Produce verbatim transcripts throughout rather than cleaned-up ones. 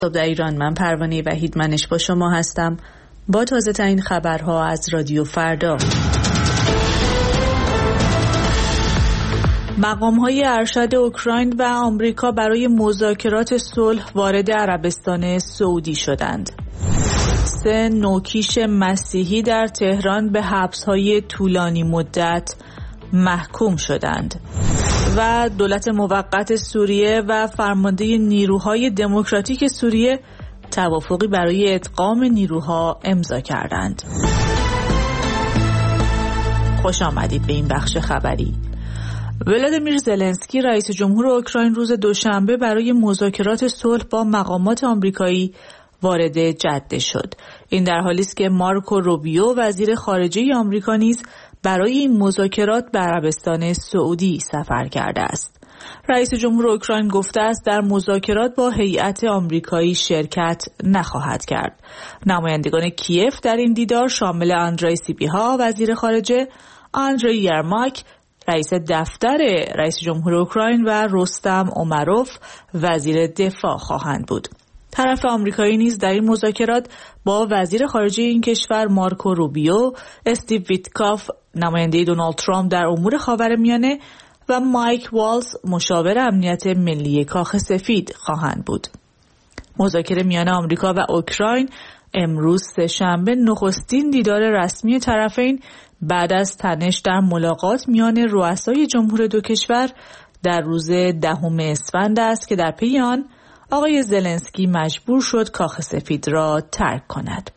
صبح در ایران، من پروانه وحیدمنش با شما هستم با تازه ترین خبرها از رادیو فردا. مقام‌های ارشد اوکراین و آمریکا برای مذاکرات صلح وارد عربستان سعودی شدند. سه نوکیش مسیحی در تهران به حبس‌های طولانی مدت محکوم شدند و دولت موقت سوریه و فرمانده نیروهای دموکراتیک سوریه توافقی برای ادغام نیروها امضا کردند. خوش آمدید به این بخش خبری. ولادیمیر زلنسکی رئیس جمهور اوکراین روز دوشنبه برای مذاکرات صلح با مقامات آمریکایی وارد جده شد. این در حالی است که مارکو روبیو وزیر خارجه آمریکا نیز برای این مذاکرات به عربستان سعودی سفر کرده است. رئیس جمهور اوکراین گفته است در مذاکرات با هیئت آمریکایی شرکت نخواهد کرد. نمایندگان کیف در این دیدار شامل آندری سیبیها وزیر خارجه، آندری یرماک رئیس دفتر رئیس جمهور اوکراین و رستم اومروف وزیر دفاع خواهند بود. طرف آمریکایی نیز در این مذاکرات با وزیر خارجه این کشور مارکو روبیو، استیو ویتکاف نماینده دونالد ترامپ در امور خاورمیانه و مایک والز مشاور امنیت ملی کاخ سفید خواهند بود. مذاکره میان آمریکا و اوکراین امروز سه‌شنبه نخستین دیدار رسمی طرفین بعد از تنش در ملاقات میان رؤسای جمهور دو کشور در روز دهم اسفند است که در پی آن آقای زلنسکی مجبور شد کاخ سفید را ترک کند.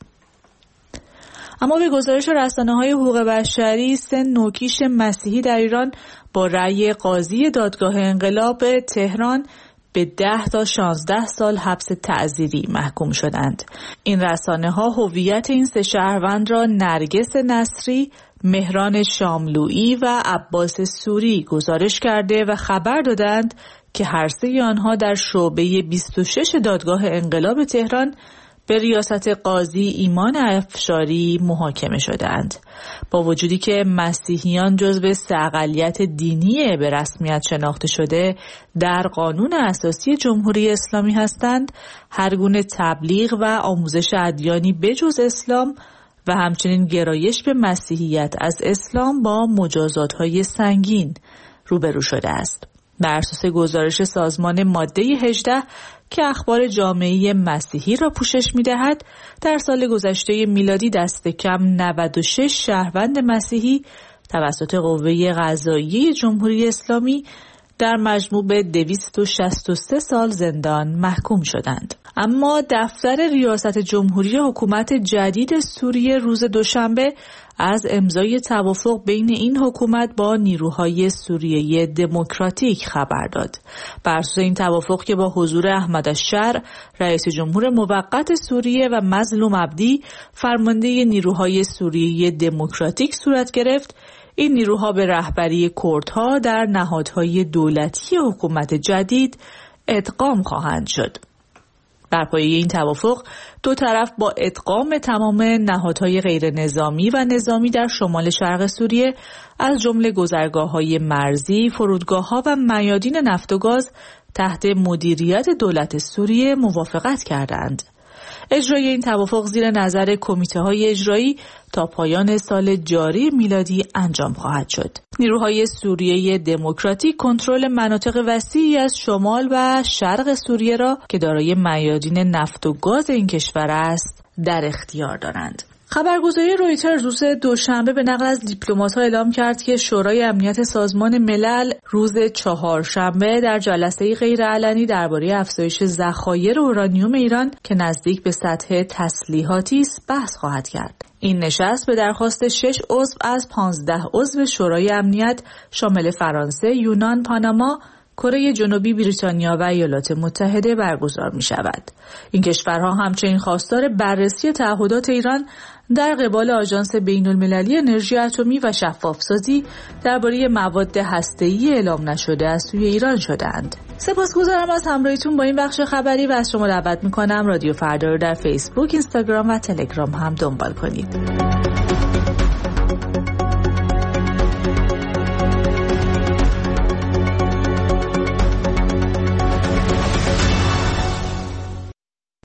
اما به گزارش رسانه‌های حقوق بشری، سه نوکیش مسیحی در ایران با رأی قاضی دادگاه انقلاب تهران به ده تا شانزده سال حبس تعزیری محکوم شدند. این رسانه‌ها هویت این سه شهروند را نرگس نصری، مهران شاملویی و عباس سوری گزارش کرده و خبر دادند که هر سه آنها در شعبه بیست و شش دادگاه انقلاب تهران به ریاست قاضی ایمان افشاری محاکمه شدند. با وجودی که مسیحیان جزو سه اقلیت دینی به رسمیت شناخته شده در قانون اساسی جمهوری اسلامی هستند، هر گونه تبلیغ و آموزش ادیانی بجز اسلام و همچنین گرایش به مسیحیت از اسلام با مجازات‌های سنگین روبرو شده است. بر اساس گزارش سازمان ماده هجده که اخبار جامعه مسیحی را پوشش می‌دهد، در سال گذشته میلادی دست کم نود و شش شهروند مسیحی توسط قوه قضاییه جمهوری اسلامی در مجموع به دویست و شصت و سه سال زندان محکوم شدند. اما دفتر ریاست جمهوری حکومت جدید سوریه روز دوشنبه از امضای توافق بین این حکومت با نیروهای سوریه دموکراتیک خبر داد. بر اساس این توافق که با حضور احمد الشر رئیس جمهور موقت سوریه و مظلوم عبدی فرمانده نیروهای سوریه دموکراتیک صورت گرفت، این نیروها به رهبری کردها در نهادهای دولتی حکومت جدید ادغام خواهند شد. بر پایه این توافق دو طرف با ادغام تمام نهادهای غیر نظامی و نظامی در شمال شرق سوریه از جمله گذرگاه‌های مرزی، فرودگاه‌ها و میادین نفت و گاز تحت مدیریت دولت سوریه موافقت کردند. اجرای این توافق زیر نظر کمیته‌های اجرایی تا پایان سال جاری میلادی انجام خواهد شد. نیروهای سوریه دموکراتیک کنترل مناطق وسیعی از شمال و شرق سوریه را که دارای میادین نفت و گاز این کشور است در اختیار دارند. خبرگزاری رویترز روز دوشنبه به نقل از دیپلمات‌ها اعلام کرد که شورای امنیت سازمان ملل روز چهارشنبه در جلسه غیرعلنی درباره افزایش ذخایر اورانیوم ایران که نزدیک به سطح تسلیحاتی است بحث خواهد کرد. این نشست به درخواست شش عضو از پانزده عضو شورای امنیت شامل فرانسه، یونان، پاناما، کره جنوبی، بریتانیا و ایالات متحده برگزار می شود. این کشورها همچنین خواستار بررسی تعهدات ایران در قبال آژانس بین‌المللی انرژی اتمی و شفافسازی درباره مواد هسته‌ای اعلام نشده از سوی ایران شدند. سپاسگزارم از همراهیتون با این بخش خبری و از شما دعوت می‌کنم رادیو فردا رو در فیسبوک، اینستاگرام و تلگرام هم دنبال کنید.